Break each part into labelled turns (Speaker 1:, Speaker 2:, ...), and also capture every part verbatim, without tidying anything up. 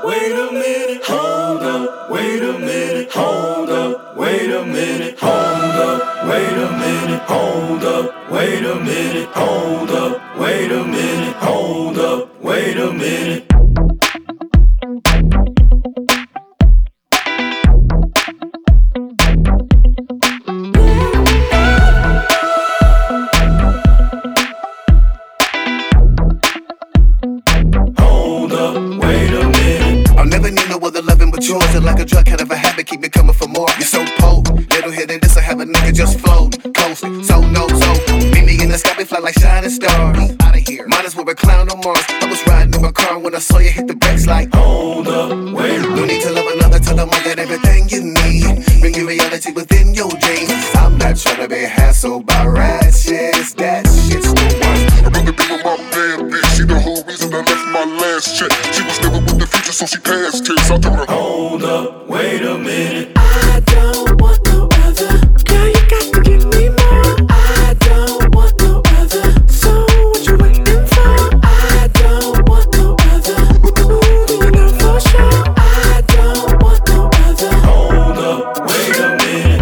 Speaker 1: wait a minute, hold up, wait a minute, hold up, wait a minute, hold up, wait a minute, hold up, wait a minute, hold up, wait a minute, hold up, wait a minute.
Speaker 2: Yours and like a drug, kind of a habit, keep me coming for more. You're so potent, little hit and this, I have a nigga just float, coasting, so no, so meet me in the sky, we fly like shining stars. Out of here, might as well be a clown on Mars. I was riding in my car when I saw you hit the brakes like, hold up, wait. No need to love another, tell them I got everything you need. Bring you reality within your dreams. I'm not trying to be hassled by ratchets, that shit's the worst.
Speaker 3: I'd rather be with my bad bitch, she the whole reason I left my last check. She was never with the future, so she passed tense. I told her,
Speaker 1: hold up, wait a minute.
Speaker 4: I don't want no other. Girl, you got to give me more. I don't want no other. So what you waiting for? I don't want no other. Ooh, you know for sure. I don't want no other.
Speaker 1: Hold up, wait a minute.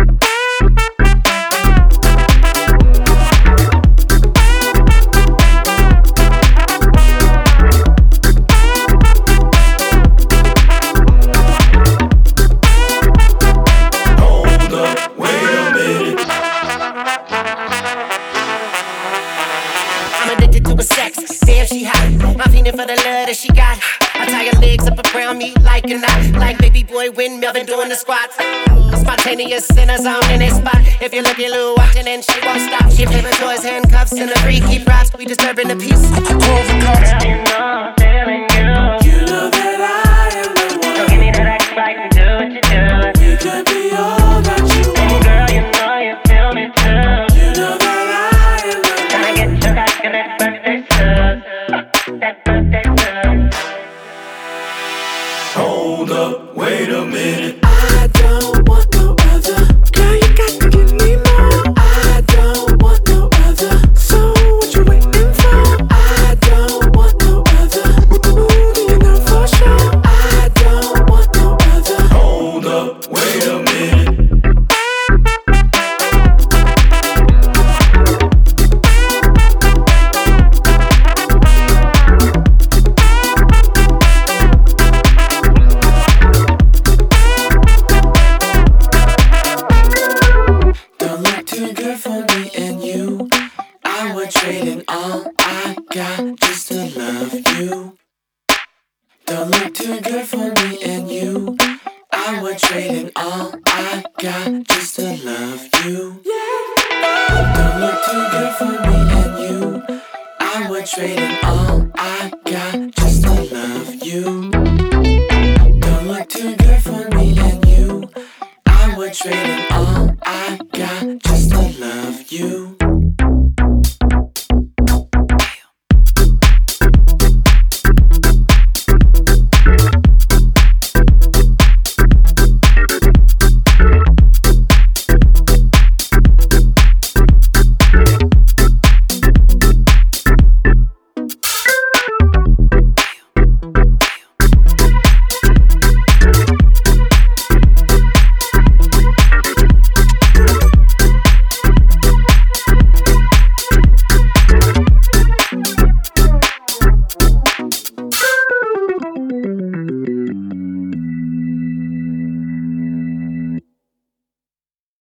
Speaker 5: Damn, she hot. I'm feeling for the love that she got. I tie her legs up around me like a knot. Like baby boy when Melvin doing the squats. Spontaneous in a zone in a spot. If you're looking little watching and she won't stop. She play with toys, handcuffs, and the freaky props. We disturbing the peace. Close the cops. Girl, you know I'm feeling you.
Speaker 4: You know that I am the one.
Speaker 5: So give me that act right and do what you do.
Speaker 4: You could be all that you want.
Speaker 5: Girl, you know you feel me too.
Speaker 4: You know that I am the one.
Speaker 5: Can I get your back in that birthday suit? That birthday suit.
Speaker 1: Hold up, wait a minute.
Speaker 4: I don't want no other. Girl, you got to give me more. I don't want no other. So what you waiting for? I don't want no other. Ooh, you know for sure. I don't want no other.
Speaker 1: Hold up, wait a minute.
Speaker 4: Trading all I got just to love you. Don't look too good for me and you. I would trade in all I got just to love you. Don't look too good for me and you. I would trade in all I got just to love you. Don't look too good for me and you. I would trade in